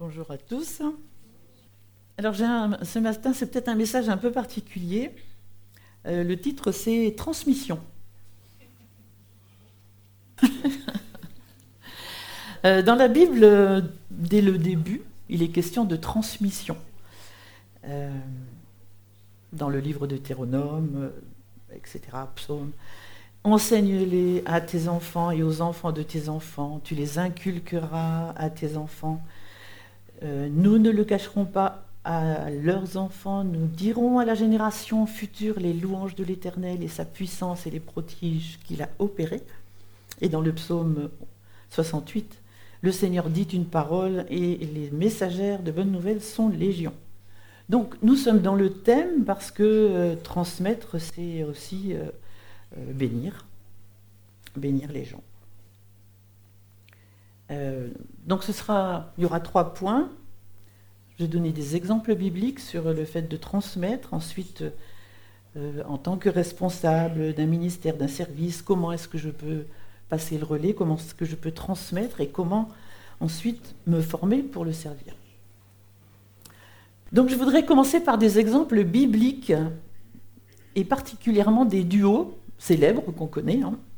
Bonjour à tous. Alors ce matin, c'est peut-être un message un peu particulier. Le titre, c'est Transmission. Dans la Bible, dès le début, il est question de transmission. Dans le livre de Deutéronome, etc., Psaume. Enseigne-les à tes enfants et aux enfants de tes enfants. Tu les inculqueras à tes enfants. Nous ne le cacherons pas à leurs enfants. Nous dirons à la génération future les louanges de l'Éternel et sa puissance et les prodiges qu'il a opérés. Et dans le psaume 68, le Seigneur dit une parole et les messagères de bonnes nouvelles sont légion. Donc nous sommes dans le thème parce que transmettre, c'est aussi bénir les gens. Donc il y aura 3 points. Je vais donner des exemples bibliques sur le fait de transmettre. Ensuite, en tant que responsable d'un ministère, d'un service, comment est-ce que je peux passer le relais, comment est-ce que je peux transmettre et comment ensuite me former pour le servir. Donc je voudrais commencer par des exemples bibliques et particulièrement des duos célèbres qu'on connaît.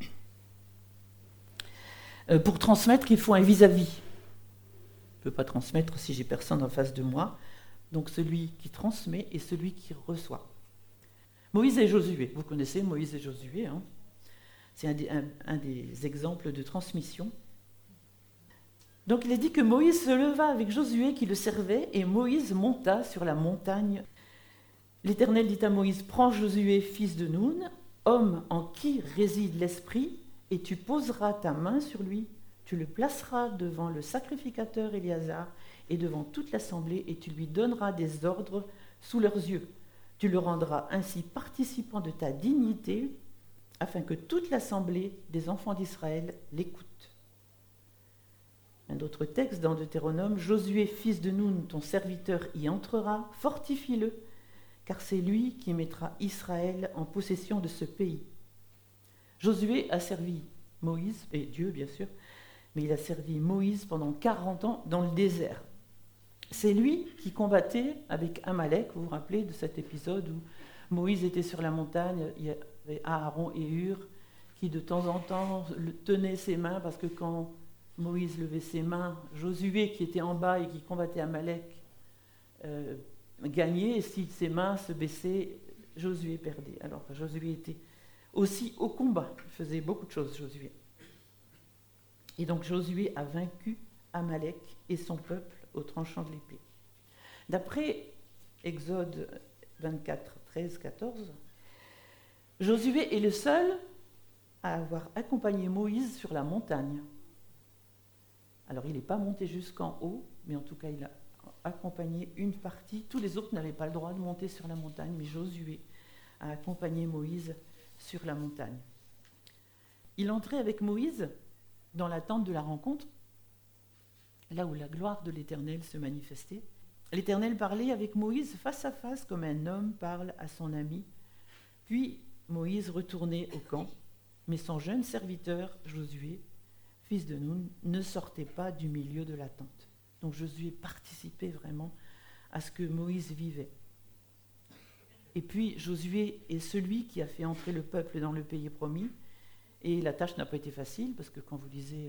Pour transmettre, il faut un vis-à-vis. Je ne peux pas transmettre si j'ai personne en face de moi. Donc celui qui transmet et celui qui reçoit. Moïse et Josué. Vous connaissez Moïse et Josué. C'est un des exemples de transmission. Donc il est dit que Moïse se leva avec Josué qui le servait et Moïse monta sur la montagne. L'Éternel dit à Moïse, prends Josué, fils de Nun, homme en qui réside l'Esprit, et tu poseras ta main sur lui. Tu le placeras devant le sacrificateur Éléazar et devant toute l'assemblée, et tu lui donneras des ordres sous leurs yeux. Tu le rendras ainsi participant de ta dignité, afin que toute l'assemblée des enfants d'Israël l'écoute. Un autre texte dans Deutéronome, Josué, fils de Nun, ton serviteur y entrera, fortifie-le, car c'est lui qui mettra Israël en possession de ce pays. Josué a servi Moïse, et Dieu bien sûr, mais il a servi Moïse pendant 40 ans dans le désert. C'est lui qui combattait avec Amalek, vous vous rappelez de cet épisode où Moïse était sur la montagne, il y avait Aaron et Hur qui de temps en temps tenaient ses mains, parce que quand Moïse levait ses mains, Josué qui était en bas et qui combattait Amalek gagnait, et si ses mains se baissaient, Josué perdait. Alors Josué était aussi au combat, il faisait beaucoup de choses, Josué. Et donc Josué a vaincu Amalek et son peuple au tranchant de l'épée. D'après Exode 24, 13, 14, Josué est le seul à avoir accompagné Moïse sur la montagne. Alors il n'est pas monté jusqu'en haut, mais en tout cas il a accompagné une partie. Tous les autres n'avaient pas le droit de monter sur la montagne, mais Josué a accompagné Moïse sur la montagne. Il entrait avec Moïse dans la tente de la rencontre, là où la gloire de l'Éternel se manifestait. L'Éternel parlait avec Moïse face à face comme un homme parle à son ami. Puis Moïse retournait au camp, mais son jeune serviteur Josué, fils de Nun, ne sortait pas du milieu de la tente. Donc Josué participait vraiment à ce que Moïse vivait. Et puis Josué est celui qui a fait entrer le peuple dans le pays promis. Et la tâche n'a pas été facile, parce que quand vous lisez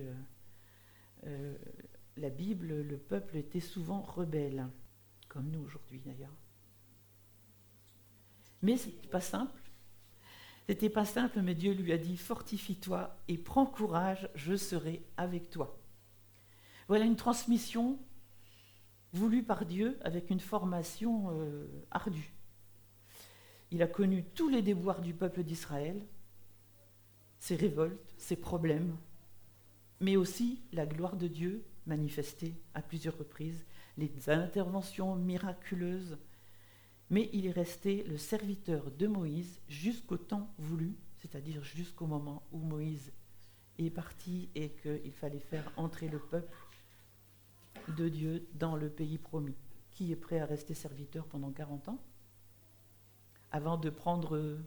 la Bible, le peuple était souvent rebelle, comme nous aujourd'hui d'ailleurs. Mais ce n'était pas simple. C'était pas simple, mais Dieu lui a dit, fortifie-toi et prends courage, je serai avec toi. Voilà une transmission voulue par Dieu avec une formation ardue. Il a connu tous les déboires du peuple d'Israël, ses révoltes, ses problèmes, mais aussi la gloire de Dieu manifestée à plusieurs reprises, les interventions miraculeuses. Mais il est resté le serviteur de Moïse jusqu'au temps voulu, c'est-à-dire jusqu'au moment où Moïse est parti et qu'il fallait faire entrer le peuple de Dieu dans le pays promis. Qui est prêt à rester serviteur pendant 40 ans avant de prendre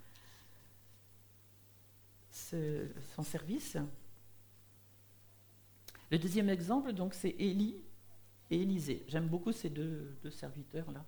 son service? Le deuxième exemple, donc, c'est Élie. et Élisée. J'aime beaucoup ces deux serviteurs-là.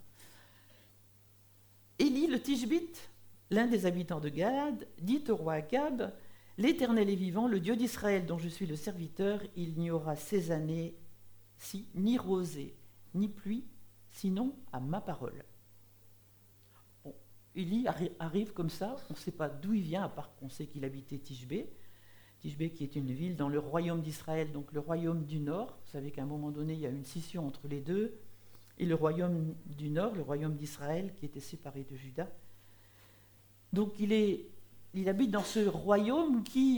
Élie le Tishbite, l'un des habitants de Gad, dit au roi Akab, « L'Éternel est vivant, le Dieu d'Israël dont je suis le serviteur, il n'y aura ces années-ci ni rosée, ni pluie, sinon à ma parole. » Bon, Élie arrive comme ça, on ne sait pas d'où il vient, à part qu'on sait qu'il habitait Tishbé. Tishbé qui est une ville dans le royaume d'Israël, donc le royaume du Nord. Vous savez qu'à un moment donné, il y a une scission entre les deux. Et le royaume du Nord, le royaume d'Israël, qui était séparé de Juda. Donc il habite dans ce royaume qui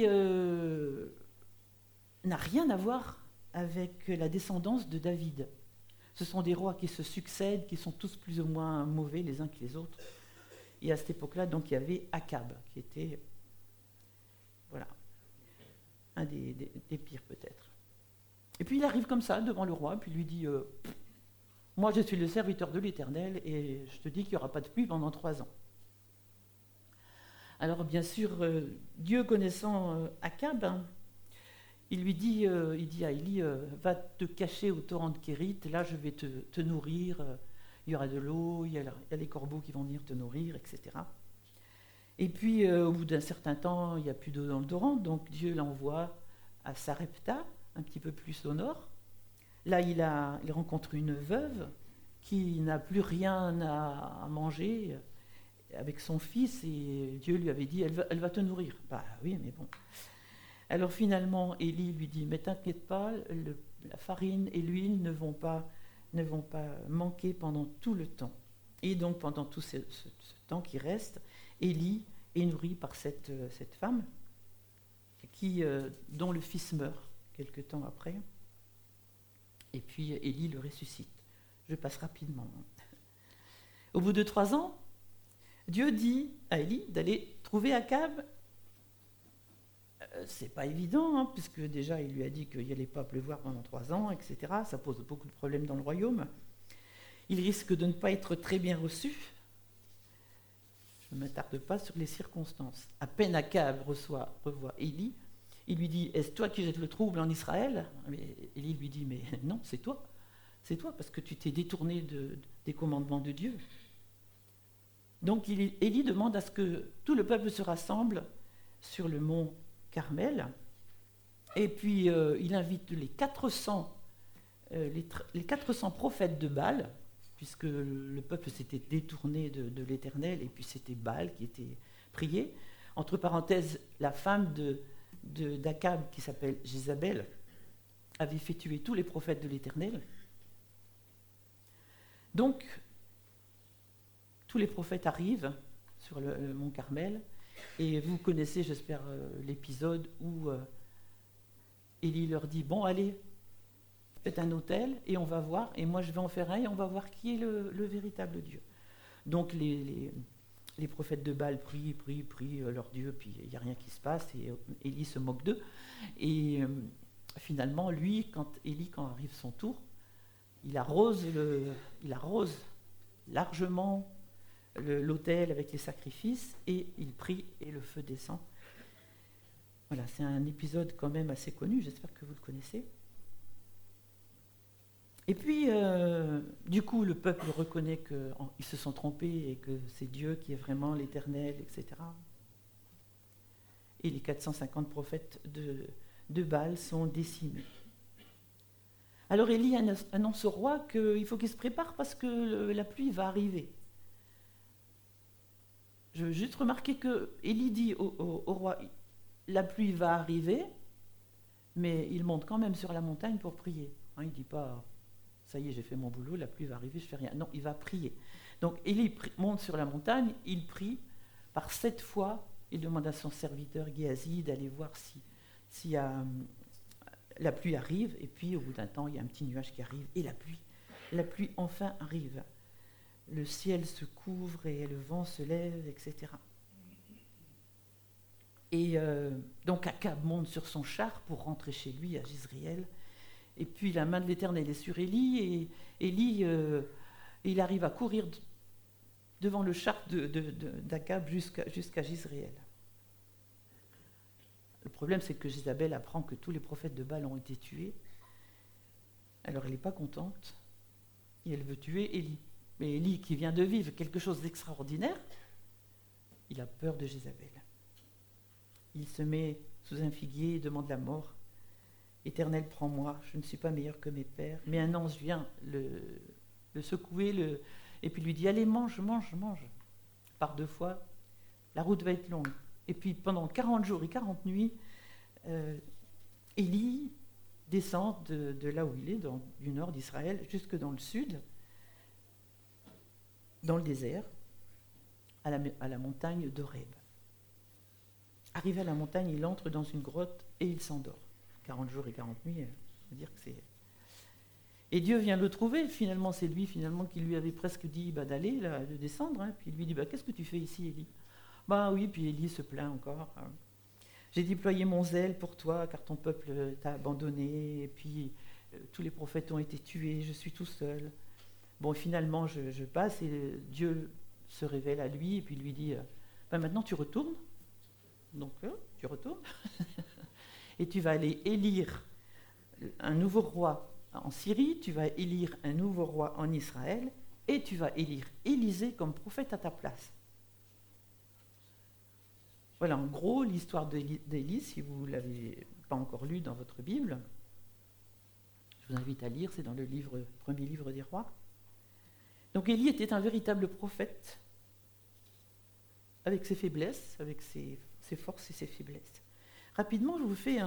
n'a rien à voir avec la descendance de David. Ce sont des rois qui se succèdent, qui sont tous plus ou moins mauvais les uns que les autres. Et à cette époque-là, donc, il y avait Akab, qui était voilà, un des pires peut-être. Et puis il arrive comme ça devant le roi, puis lui dit moi je suis le serviteur de l'Éternel et je te dis qu'il n'y aura pas de pluie pendant 3 ans. Alors bien sûr, Dieu connaissant Akab, il dit à Élie, va te cacher au torrent de Kérit, là je vais te nourrir, il y aura de l'eau, il y a les corbeaux qui vont venir te nourrir, etc. Et puis au bout d'un certain temps, il n'y a plus d'eau dans le torrent, donc Dieu l'envoie à Sarepta, un petit peu plus au nord. Là, il rencontre une veuve qui n'a plus rien à manger avec son fils et Dieu lui avait dit elle va te nourrir. Bah oui, mais bon. Alors finalement, Élie lui dit mais t'inquiète pas, la farine et l'huile ne vont pas manquer pendant tout le temps. Et donc pendant tout ce temps qui reste, Élie est nourri par cette femme dont le fils meurt quelque temps après. Et puis Élie le ressuscite. Je passe rapidement. Au bout de 3 ans, Dieu dit à Élie d'aller trouver Akab. C'est pas évident, hein, puisque déjà il lui a dit qu'il n'allait pas pleuvoir pendant 3 ans, etc. Ça pose beaucoup de problèmes dans le royaume. Il risque de ne pas être très bien reçu. Je ne m'attarde pas sur les circonstances. À peine Akab revoit Élie, il lui dit « Est-ce toi qui jettes le trouble en Israël ?» Élie lui dit « Mais non, c'est toi, parce que tu t'es détourné des commandements de Dieu. » Donc Élie demande à ce que tout le peuple se rassemble sur le mont Carmel, et puis il invite les 400 prophètes de Baal, puisque le peuple s'était détourné de l'Éternel, et puis c'était Baal qui était prié. Entre parenthèses, la femme d'Akab, qui s'appelle Jézabel, avait fait tuer tous les prophètes de l'Éternel. Donc, tous les prophètes arrivent sur le mont Carmel, et vous connaissez, j'espère, l'épisode où Élie leur dit « Bon, allez, faites un autel, et on va voir, et moi je vais en faire un, et on va voir qui est le véritable Dieu. » Donc les prophètes de Baal prient leur Dieu, puis il n'y a rien qui se passe, et Élie se moque d'eux. Et finalement, quand arrive son tour, il arrose largement l'autel avec les sacrifices, et il prie, et le feu descend. Voilà, c'est un épisode quand même assez connu, j'espère que vous le connaissez. Et puis, du coup, le peuple reconnaît qu'ils se sont trompés et que c'est Dieu qui est vraiment l'Éternel, etc. Et les 450 prophètes de Baal sont décimés. Alors Élie annonce au roi qu'il faut qu'il se prépare parce que la pluie va arriver. Je veux juste remarquer que Élie dit au roi, la pluie va arriver, mais il monte quand même sur la montagne pour prier. Hein, il ne dit pas, ça y est, j'ai fait mon boulot, la pluie va arriver, je ne fais rien. Non, il va prier. Donc Élie monte sur la montagne, il prie. Par 7 fois, il demande à son serviteur Géasi d'aller voir si la pluie arrive. Et puis, au bout d'un temps, il y a un petit nuage qui arrive, et la pluie enfin arrive. Le ciel se couvre et le vent se lève, etc. Et donc Akab monte sur son char pour rentrer chez lui à Jizréel. Et puis la main de l'Éternel est sur Élie, et Élie, il arrive à courir devant le char d'Akab jusqu'à Jizréel. Le problème, c'est que Jézabel apprend que tous les prophètes de Baal ont été tués. Alors elle n'est pas contente et elle veut tuer Élie. Mais Élie, qui vient de vivre quelque chose d'extraordinaire, il a peur de Jézabel. Il se met sous un figuier et demande la mort. Éternel, prends-moi, je ne suis pas meilleur que mes pères. Mais un ange vient le secouer et puis lui dit, allez, mange, mange, mange. Par 2 fois, la route va être longue. Et puis pendant 40 jours et 40 nuits, Élie descend de là où il est, du nord d'Israël, jusque dans le sud, dans le désert, à la montagne d'Horeb. Arrivé à la montagne, il entre dans une grotte et il s'endort. 40 jours et 40 nuits, on va dire que c'est... Et Dieu vient le trouver, finalement c'est lui finalement qui lui avait presque dit d'aller, là, de descendre, hein. Puis il lui dit, qu'est-ce que tu fais ici, Élie? Oui, puis Élie se plaint encore. J'ai déployé mon zèle pour toi, car ton peuple t'a abandonné, et puis tous les prophètes ont été tués, je suis tout seul. Finalement, je passe, et Dieu se révèle à lui, et puis lui dit, maintenant tu retournes. Donc, tu retournes, et tu vas aller élire un nouveau roi en Syrie, tu vas élire un nouveau roi en Israël, et tu vas élire Élisée comme prophète à ta place. Voilà, en gros, l'histoire d'Élie, si vous ne l'avez pas encore lu dans votre Bible, je vous invite à lire, c'est dans le premier livre des rois. Donc Élie était un véritable prophète, avec ses faiblesses, avec ses forces et ses faiblesses. Rapidement, je vous fais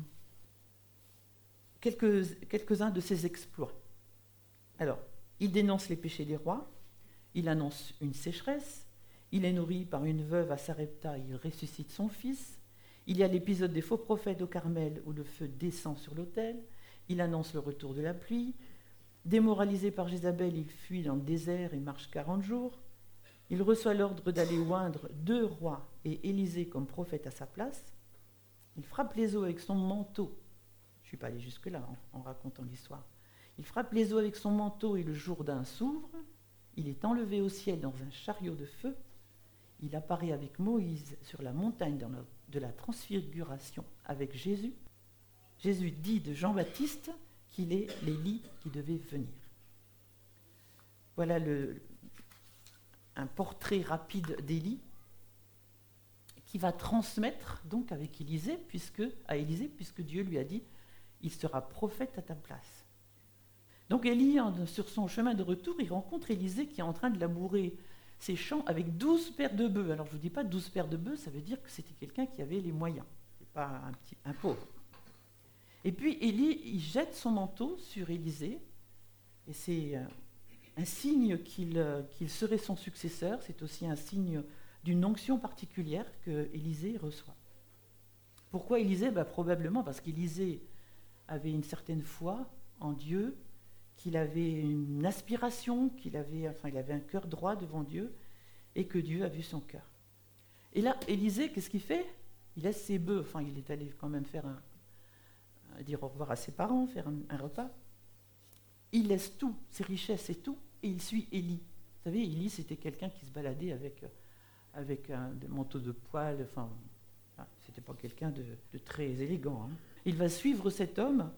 quelques-uns de ses exploits. Alors, il dénonce les péchés des rois, il annonce une sécheresse, il est nourri par une veuve à Sarepta, il ressuscite son fils. Il y a l'épisode des faux prophètes au Carmel où le feu descend sur l'autel. Il annonce le retour de la pluie. Démoralisé par Jézabel, il fuit dans le désert et marche 40 jours. Il reçoit l'ordre d'aller oindre 2 rois et Élisée comme prophète à sa place. Il frappe les eaux avec son manteau. Je ne suis pas allé jusque-là en racontant l'histoire. Il frappe les eaux avec son manteau et le Jourdain s'ouvre. Il est enlevé au ciel dans un chariot de feu. Il apparaît avec Moïse sur la montagne de la transfiguration avec Jésus. Jésus dit de Jean-Baptiste qu'il est l'Élie qui devait venir. Voilà un portrait rapide d'Élie qui va transmettre donc avec Élisée, puisque Dieu lui a dit « il sera prophète à ta place ». Donc Élie, sur son chemin de retour, il rencontre Élisée qui est en train de labourer ses champs avec 12 paires de bœufs. Alors je ne vous dis pas 12 paires de bœufs, ça veut dire que c'était quelqu'un qui avait les moyens, c'est pas un pauvre. Et puis Élie, il jette son manteau sur Élisée, et c'est un signe qu'il serait son successeur, c'est aussi un signe d'une onction particulière que Élisée reçoit. Pourquoi Élisée ? Probablement parce qu'Élisée avait une certaine foi en Dieu, qu'il avait une aspiration, il avait un cœur droit devant Dieu, et que Dieu a vu son cœur. Et là, Élisée, qu'est-ce qu'il fait ? Il laisse ses bœufs, il est allé quand même dire au revoir à ses parents, faire un repas. Il laisse tout, ses richesses et tout, et il suit Élie. Vous savez, Élie, c'était quelqu'un qui se baladait avec un manteau de poil, c'était pas quelqu'un de très élégant. Il va suivre cet homme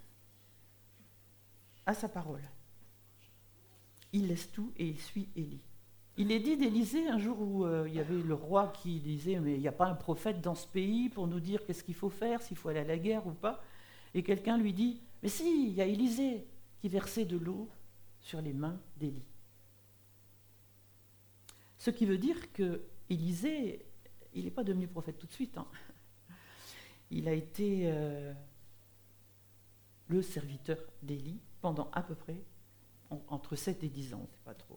à sa parole. Il laisse tout et il suit Élie. Il est dit d'Élisée un jour où il y avait le roi qui disait « mais il n'y a pas un prophète dans ce pays pour nous dire qu'est-ce qu'il faut faire, s'il faut aller à la guerre ou pas ?» Et quelqu'un lui dit « mais si, il y a Élisée qui versait de l'eau sur les mains d'Élie. » Ce qui veut dire que Élisée, il n'est pas devenu prophète tout de suite. Il a été le serviteur d'Élie pendant à peu près entre 7 et 10 ans, c'est pas trop.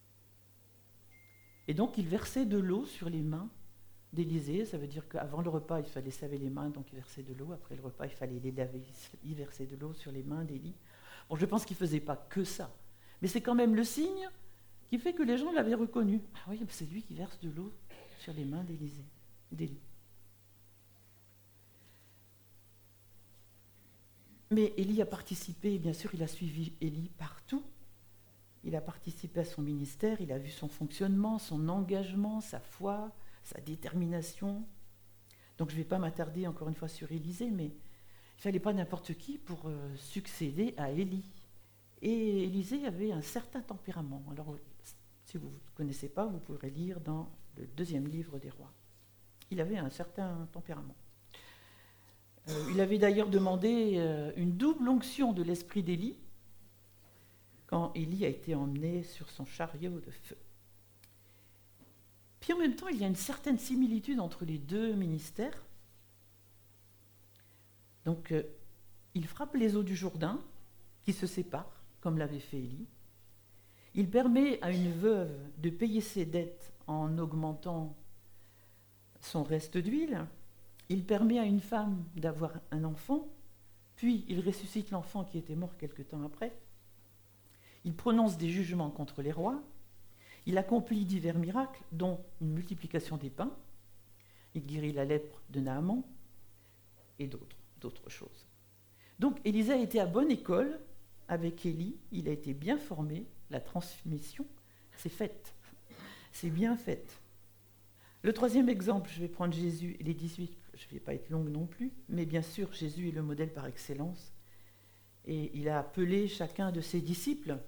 Et donc il versait de l'eau sur les mains d'Élisée, ça veut dire qu'avant le repas, il fallait se laver les mains, donc il versait de l'eau, après le repas, il fallait les laver, il versait de l'eau sur les mains d'Élie. Je pense qu'il ne faisait pas que ça, mais c'est quand même le signe qui fait que les gens l'avaient reconnu. Ah oui, c'est lui qui verse de l'eau sur les mains d'Élie. Mais Élie a participé, bien sûr, il a suivi Élie partout. Il a participé à son ministère, il a vu son fonctionnement, son engagement, sa foi, sa détermination. Donc je ne vais pas m'attarder encore une fois sur Élisée, mais il ne fallait pas n'importe qui pour succéder à Élie. Et Élisée avait un certain tempérament. Alors, si vous ne connaissez pas, vous pourrez lire dans le 2e livre des rois. Il avait un certain tempérament. Il avait d'ailleurs demandé une double onction de l'esprit d'Élie quand Élie a été emmené sur son chariot de feu. Puis en même temps, il y a une certaine similitude entre les deux ministères. Donc, il frappe les eaux du Jourdain, qui se séparent, comme l'avait fait Élie. Il permet à une veuve de payer ses dettes en augmentant son reste d'huile. Il permet à une femme d'avoir un enfant, puis il ressuscite l'enfant qui était mort quelque temps après. Il prononce des jugements contre les rois. Il accomplit divers miracles, dont une multiplication des pains. Il guérit la lèpre de Naaman et d'autres choses. Donc Élisée a été à bonne école avec Élie. Il a été bien formé. La transmission, c'est faite. C'est bien fait. Le 3e exemple, je vais prendre Jésus et les 18. Je ne vais pas être longue non plus, mais bien sûr, Jésus est le modèle par excellence. Et il a appelé chacun de ses disciples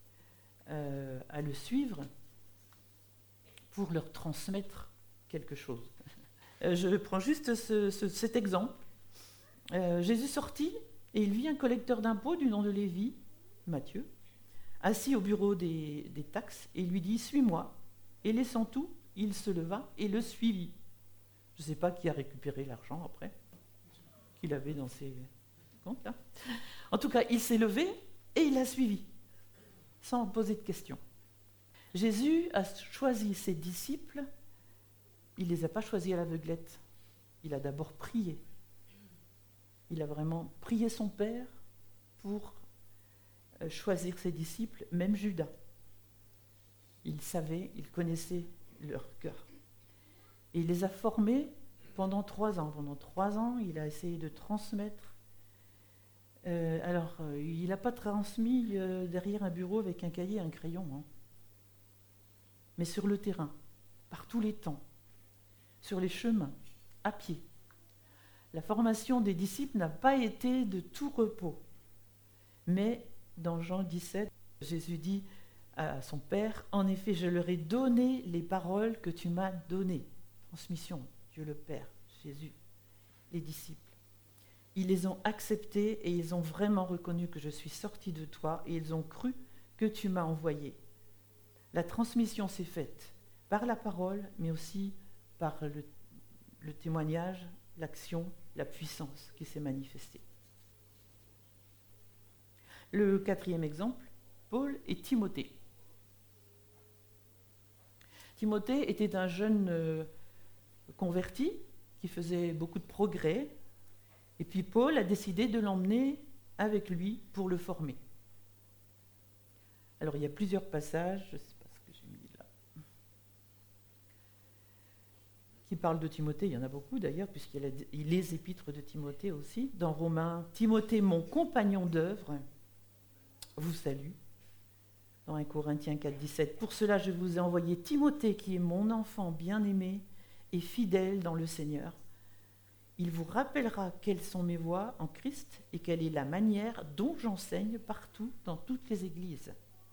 à le suivre pour leur transmettre quelque chose. Je prends juste cet exemple. Jésus sortit et il vit un collecteur d'impôts du nom de Lévi, Matthieu, assis au bureau des taxes, et il lui dit « Suis-moi ». Et laissant tout, il se leva et le suivit. Je ne sais pas qui a récupéré l'argent après, qu'il avait dans ses comptes. Là. En tout cas, il s'est levé et il l'a suivi, sans poser de questions. Jésus a choisi ses disciples, il ne les a pas choisis à l'aveuglette. Il a d'abord prié. Il a vraiment prié son Père pour choisir ses disciples, même Judas. Il savait, il connaissait leur cœur. Et il les a formés pendant 3 ans. Pendant 3 ans, il a essayé de transmettre. Il n'a pas transmis derrière un bureau avec un cahier et un crayon, hein. Mais sur le terrain, par tous les temps, sur les chemins, à pied. La formation des disciples n'a pas été de tout repos. Mais dans Jean 17, Jésus dit à son Père, « En effet, je leur ai donné les paroles que tu m'as données. » Transmission, Dieu le Père, Jésus, les disciples. Ils les ont acceptés et ils ont vraiment reconnu que je suis sorti de toi et ils ont cru que tu m'as envoyé. La transmission s'est faite par la parole, mais aussi par le témoignage, l'action, la puissance qui s'est manifestée. Le 4e exemple, Paul et Timothée. Timothée était un jeune converti qui faisait beaucoup de progrès, et puis Paul a décidé de l'emmener avec lui pour le former. Alors il y a plusieurs passages, je ne sais pas ce que j'ai mis là, qui parlent de Timothée, il y en a beaucoup d'ailleurs, puisqu'il y a les épîtres de Timothée aussi. Dans Romains, Timothée, mon compagnon d'œuvre, vous salue. Dans 1 Corinthiens 4, 17, pour cela je vous ai envoyé Timothée, qui est mon enfant bien-aimé et fidèle dans le Seigneur. Il vous rappellera quelles sont mes voies en Christ et quelle est la manière dont j'enseigne partout dans toutes les églises.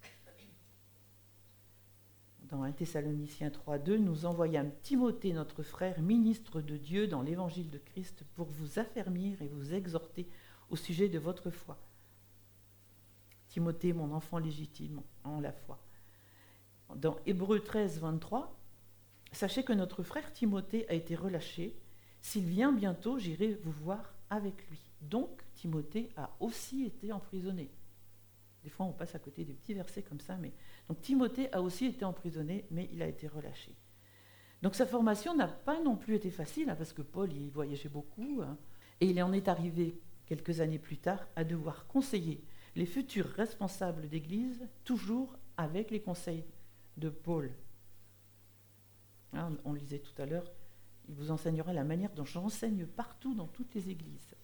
Dans 1 Thessaloniciens 3, 2, nous envoyâmes Timothée, notre frère, ministre de Dieu dans l'évangile de Christ, pour vous affermir et vous exhorter au sujet de votre foi. Timothée, mon enfant légitime en la foi. Dans Hébreux 13, 23, sachez que notre frère Timothée a été relâché. S'il vient bientôt, j'irai vous voir avec lui. Donc, Timothée a aussi été emprisonné. Des fois, on passe à côté des petits versets comme ça. Donc, Timothée a aussi été emprisonné, mais il a été relâché. Donc, sa formation n'a pas non plus été facile, hein, parce que Paul, il voyageait beaucoup. Hein, et il en est arrivé, quelques années plus tard, à devoir conseiller les futurs responsables d'église, toujours avec les conseils de Paul. Hein, on lisait tout à l'heure, il vous enseignera la manière dont j'enseigne partout dans toutes les églises.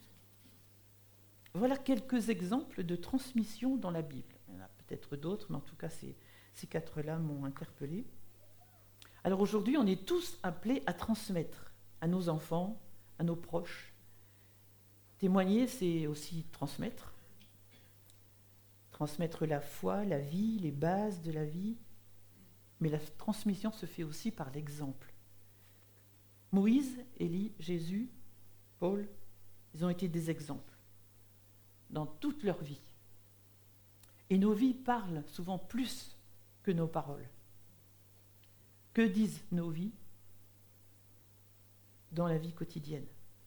Voilà quelques exemples de transmission dans la Bible. Il y en a peut-être d'autres, mais en tout cas, ces 4-là m'ont interpellé. Alors aujourd'hui, on est tous appelés à transmettre à nos enfants, à nos proches. Témoigner, c'est aussi transmettre. transmettre la foi, la vie, les bases de la vie. Mais la transmission se fait aussi par l'exemple. Moïse, Élie, Jésus, Paul, ils ont été des exemples dans toute leur vie. Et nos vies parlent souvent plus que nos paroles. Que disent nos vies dans la vie quotidienne?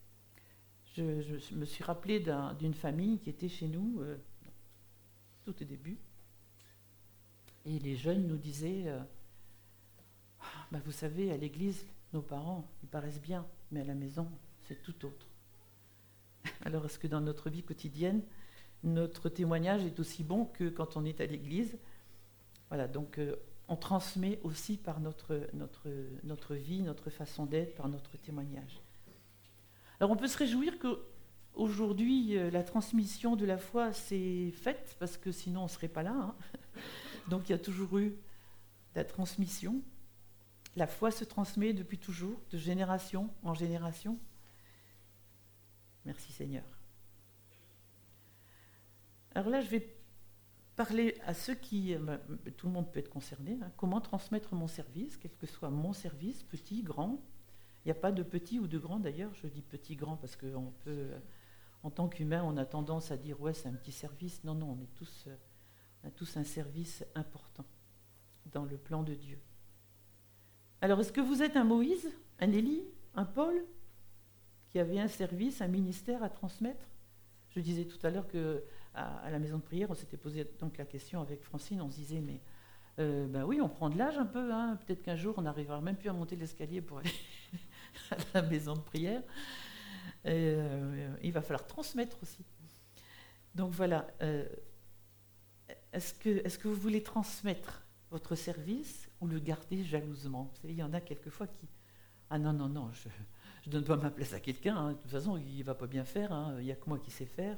Je me suis rappelé d'une famille qui était chez nous tout au début. Et les jeunes nous disaient vous savez, à l'église, nos parents, ils paraissent bien, mais à la maison, c'est tout autre. Alors, est-ce que dans notre vie quotidienne, notre témoignage est aussi bon que quand on est à l'église? Voilà, donc on transmet aussi par notre vie, notre façon d'être, par notre témoignage. Alors, on peut se réjouir qu'aujourd'hui, la transmission de la foi s'est faite, parce que sinon, on ne serait pas là. Hein. Donc, il y a toujours eu la transmission. La foi se transmet depuis toujours, de génération en génération. Merci Seigneur. Alors là, je vais parler à ceux qui... tout le monde peut être concerné. Hein, comment transmettre mon service, quel que soit mon service, petit, grand. Il n'y a pas de petit ou de grand d'ailleurs. Je dis petit, grand parce qu'on peut... En tant qu'humain, on a tendance à dire « ouais, c'est un petit service ». Non, on a tous un service important dans le plan de Dieu. Alors, est-ce que vous êtes un Moïse, un Élie, un Paul, qui avait un service, un ministère à transmettre? Je disais tout à l'heure qu'à la maison de prière, on s'était posé donc la question avec Francine, on se disait, mais oui, on prend de l'âge un peu, hein, peut-être qu'un jour, on n'arrivera même plus à monter l'escalier pour aller à la maison de prière. Il va falloir transmettre aussi. Donc voilà, est-ce que vous voulez transmettre votre service ou le garder jalousement? Vous savez, il y en a quelquefois qui... Ah non, je ne donne pas ma place à quelqu'un, hein. De toute façon, il ne va pas bien faire, hein. Il n'y a que moi qui sais faire.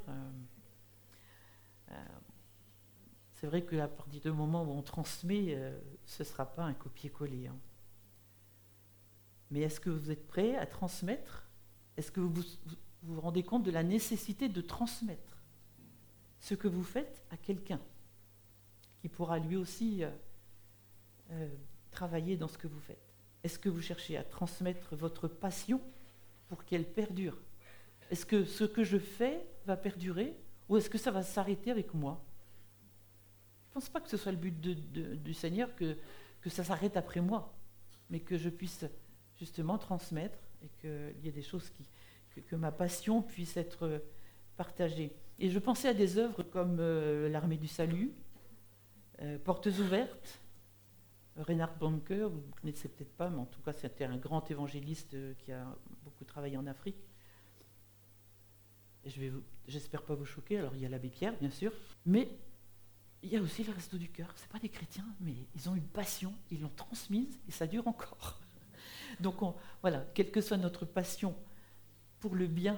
C'est vrai qu'à partir du moment où on transmet, ce ne sera pas un copier-coller. Hein. Mais est-ce que vous êtes prêts à transmettre? Est-ce que vous rendez compte de la nécessité de transmettre ce que vous faites à quelqu'un qui pourra lui aussi... travailler dans ce que vous faites? Est-ce que vous cherchez à transmettre votre passion pour qu'elle perdure? Est-ce que ce que je fais va perdurer ou est-ce que ça va s'arrêter avec moi? Je ne pense pas que ce soit le but du Seigneur que ça s'arrête après moi, mais que je puisse justement transmettre et qu'il y ait des choses que ma passion puisse être partagée. Et je pensais à des œuvres comme l'Armée du Salut, Portes ouvertes, Reinhard Bonnke, vous ne connaissez peut-être pas, mais en tout cas, c'était un grand évangéliste qui a beaucoup travaillé en Afrique. Et j'espère pas vous choquer, alors il y a l'abbé Pierre, bien sûr, mais il y a aussi le Resto du Cœur. Ce pas des chrétiens, mais ils ont une passion, ils l'ont transmise et ça dure encore. Donc voilà, quelle que soit notre passion pour le bien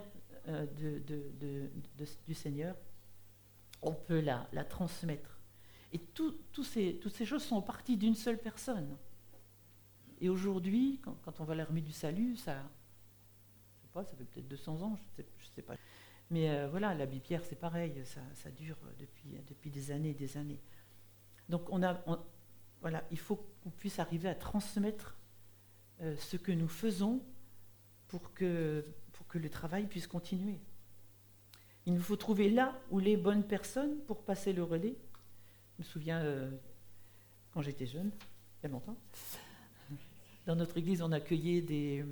du Seigneur, on peut la transmettre. Et toutes ces choses sont parties d'une seule personne. Et aujourd'hui, quand on va à l'Armée du Salut, ça fait peut-être 200 ans, je sais pas. Mais voilà, l'abbé Pierre, c'est pareil, ça dure depuis des années et des années. Donc voilà, il faut qu'on puisse arriver à transmettre ce que nous faisons pour que le travail puisse continuer. Il nous faut trouver là où les bonnes personnes pour passer le relais. Je me souviens, quand j'étais jeune, il y a longtemps, dans notre église, on accueillait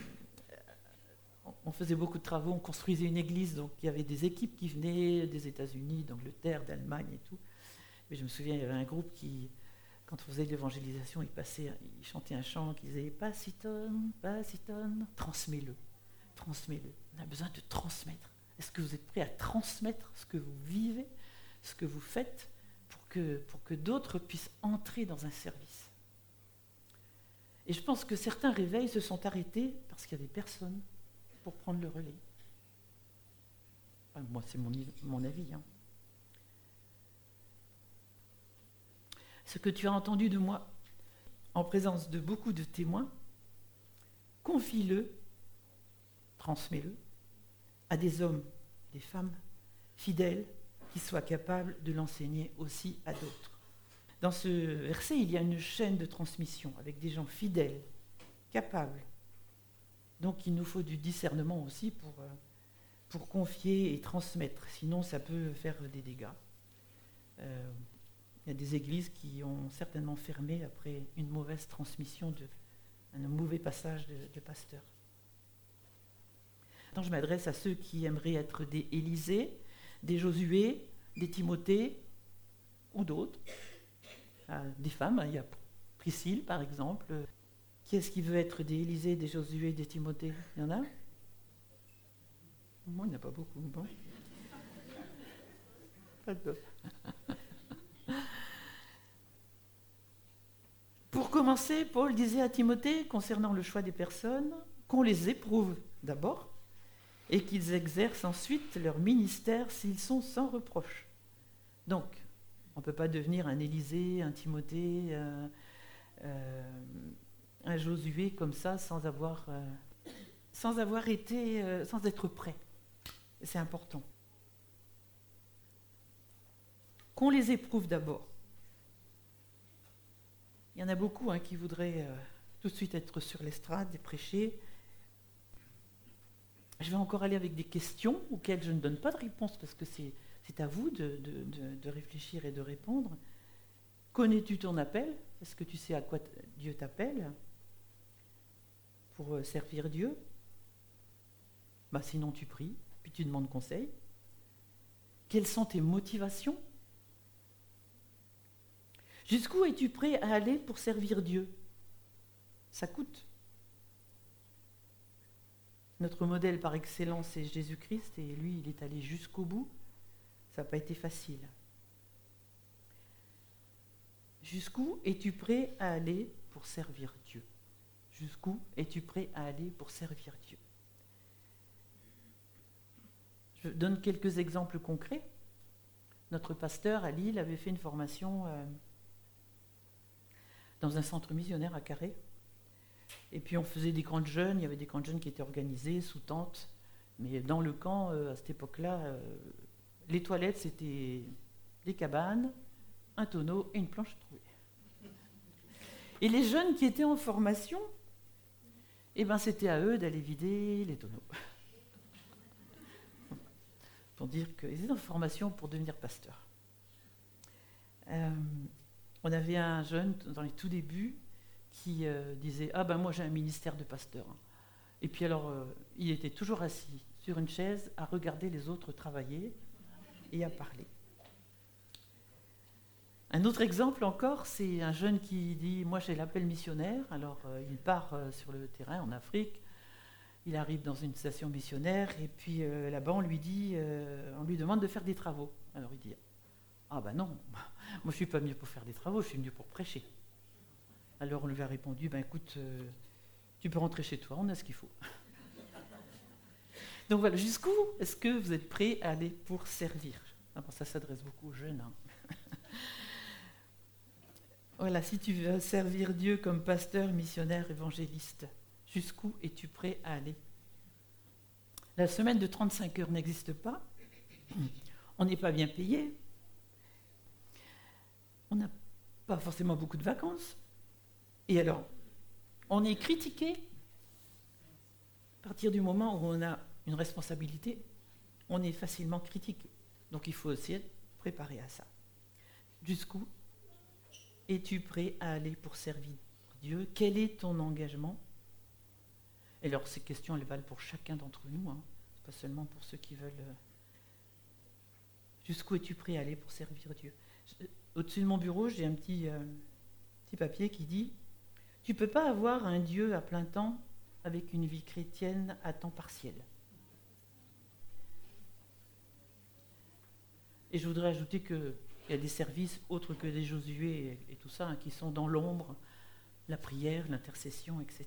on faisait beaucoup de travaux, on construisait une église, donc il y avait des équipes qui venaient des États-Unis, d'Angleterre, d'Allemagne et tout. Mais je me souviens, il y avait un groupe qui, quand on faisait de l'évangélisation, il chantait un chant qui disait « Pas si tonne, transmets-le, transmets-le ». On a besoin de transmettre. Est-ce que vous êtes prêts à transmettre ce que vous vivez, ce que vous faites, pour que d'autres puissent entrer dans un service? Et je pense que certains réveils se sont arrêtés parce qu'il n'y avait personne pour prendre le relais. Enfin, moi, c'est mon avis. Hein. Ce que tu as entendu de moi, en présence de beaucoup de témoins, confie-le, transmets-le à des hommes, des femmes fidèles, qui soit capable de l'enseigner aussi à d'autres. Dans ce verset, il y a une chaîne de transmission avec des gens fidèles, capables. Donc il nous faut du discernement aussi pour confier et transmettre, sinon ça peut faire des dégâts. Il y a des églises qui ont certainement fermé après une mauvaise transmission, un mauvais passage de pasteur. Maintenant, je m'adresse à ceux qui aimeraient être des Élisée, des Josué, des Timothée ou d'autres. Des femmes, il y a Priscille par exemple. Qui est-ce qui veut être des Élisée, des Josué, des Timothée? Il y en a? Moi, il n'y en a pas beaucoup. Bon. Pas de bœuf. Pour commencer, Paul disait à Timothée, concernant le choix des personnes, qu'on les éprouve d'abord et qu'ils exercent ensuite leur ministère s'ils sont sans reproche. Donc, on ne peut pas devenir un Élisée, un Timothée, un Josué comme ça sans être prêt. C'est important. Qu'on les éprouve d'abord. Il y en a beaucoup qui voudraient tout de suite être sur l'estrade et prêcher. Je vais encore aller avec des questions auxquelles je ne donne pas de réponse parce que c'est à vous de réfléchir et de répondre. Connais-tu ton appel? Est-ce que tu sais à quoi Dieu t'appelle pour servir Dieu? Sinon tu pries, puis tu demandes conseil. Quelles sont tes motivations? Jusqu'où es-tu prêt à aller pour servir Dieu? Ça coûte. Notre modèle par excellence, c'est Jésus-Christ, et lui, il est allé jusqu'au bout. Ça n'a pas été facile. Jusqu'où es-tu prêt à aller pour servir Dieu? Jusqu'où es-tu prêt à aller pour servir Dieu? Je donne quelques exemples concrets. Notre pasteur à Lille avait fait une formation dans un centre missionnaire à Carré. Et puis on faisait des camps de jeunes, il y avait des camps de jeunes qui étaient organisés sous tente. Mais dans le camp, à cette époque-là, les toilettes, c'était des cabanes, un tonneau et une planche trouée. Et les jeunes qui étaient en formation, c'était à eux d'aller vider les tonneaux. Pour dire qu'ils étaient en formation pour devenir pasteurs. On avait un jeune dans les tout débuts qui disait « Ah ben moi j'ai un ministère de pasteur ». Et puis alors, il était toujours assis sur une chaise à regarder les autres travailler et à parler. Un autre exemple encore, c'est un jeune qui dit « Moi j'ai l'appel missionnaire ». Alors il part sur le terrain en Afrique, il arrive dans une station missionnaire et puis là-bas on lui demande de faire des travaux. Alors il dit « Ah ben non, moi je ne suis pas venu pour faire des travaux, je suis venu pour prêcher ». Alors on lui a répondu, écoute, tu peux rentrer chez toi, on a ce qu'il faut. Donc voilà, jusqu'où est-ce que vous êtes prêts à aller pour servir? Ça s'adresse beaucoup aux jeunes. Voilà, si tu veux servir Dieu comme pasteur, missionnaire, évangéliste, jusqu'où es-tu prêt à aller? La semaine de 35 heures n'existe pas, on n'est pas bien payé, on n'a pas forcément beaucoup de vacances. Et alors, on est critiqué à partir du moment où on a une responsabilité, on est facilement critiqué. Donc il faut aussi être préparé à ça. Jusqu'où es-tu prêt à aller pour servir Dieu? Quel est ton engagement? Et alors ces questions, elles valent pour chacun d'entre nous, pas seulement pour ceux qui veulent. Jusqu'où es-tu prêt à aller pour servir Dieu? Au-dessus de mon bureau, j'ai un petit papier qui dit « Tu ne peux pas avoir un Dieu à plein temps avec une vie chrétienne à temps partiel. » Et je voudrais ajouter qu'il y a des services autres que des Josué et tout ça, qui sont dans l'ombre, la prière, l'intercession, etc.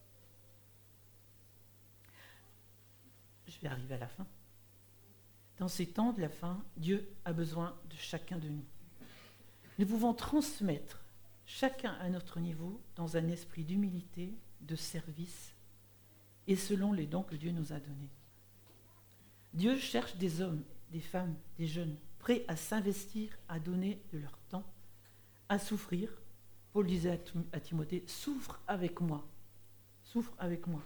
Je vais arriver à la fin. Dans ces temps de la fin, Dieu a besoin de chacun de nous. Nous pouvons transmettre chacun à notre niveau dans un esprit d'humilité, de service et selon les dons que Dieu nous a donnés. Dieu cherche des hommes, des femmes, des jeunes prêts à s'investir, à donner de leur temps, à souffrir. Paul disait à Timothée, souffre avec moi. Souffre avec moi.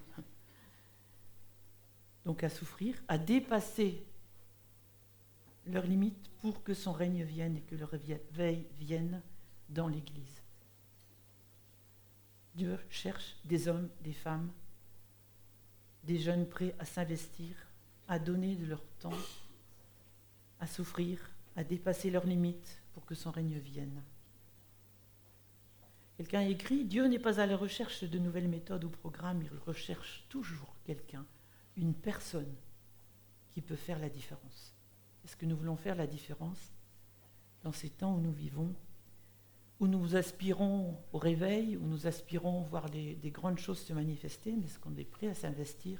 Donc à souffrir, à dépasser leurs limites pour que son règne vienne et que le réveil vienne dans l'Église. Dieu cherche des hommes, des femmes, des jeunes prêts à s'investir, à donner de leur temps, à souffrir, à dépasser leurs limites pour que son règne vienne. Quelqu'un écrit, Dieu n'est pas à la recherche de nouvelles méthodes ou programmes, il recherche toujours quelqu'un, une personne qui peut faire la différence. Est-ce que nous voulons faire la différence dans ces temps où nous vivons, où nous aspirons au réveil, où nous aspirons voir des grandes choses se manifester, mais est-ce qu'on est prêt à s'investir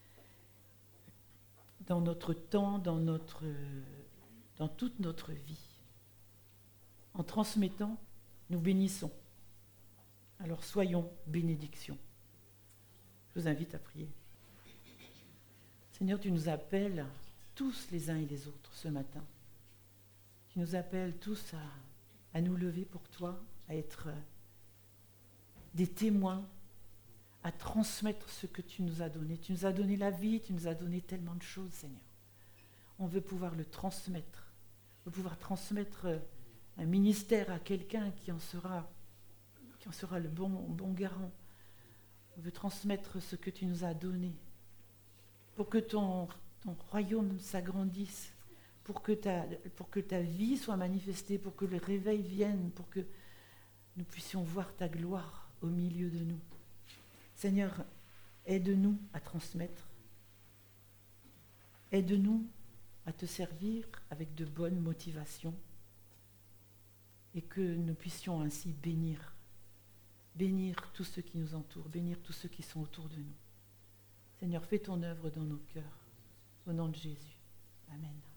dans notre temps, dans toute notre vie? En transmettant, nous bénissons. Alors soyons bénédiction. Je vous invite à prier. Seigneur, tu nous appelles tous les uns et les autres ce matin. Tu nous appelles tous à nous lever pour toi, à être des témoins, à transmettre ce que tu nous as donné. Tu nous as donné la vie, tu nous as donné tellement de choses, Seigneur. On veut pouvoir le transmettre. On veut pouvoir transmettre un ministère à quelqu'un qui en sera le bon garant. On veut transmettre ce que tu nous as donné pour que ton royaume s'agrandisse, pour que ta vie soit manifestée, pour que le réveil vienne, pour que nous puissions voir ta gloire au milieu de nous. Seigneur, aide-nous à transmettre. Aide-nous à te servir avec de bonnes motivations et que nous puissions ainsi bénir tous ceux qui nous entourent, bénir tous ceux qui sont autour de nous. Seigneur, fais ton œuvre dans nos cœurs. Au nom de Jésus. Amen.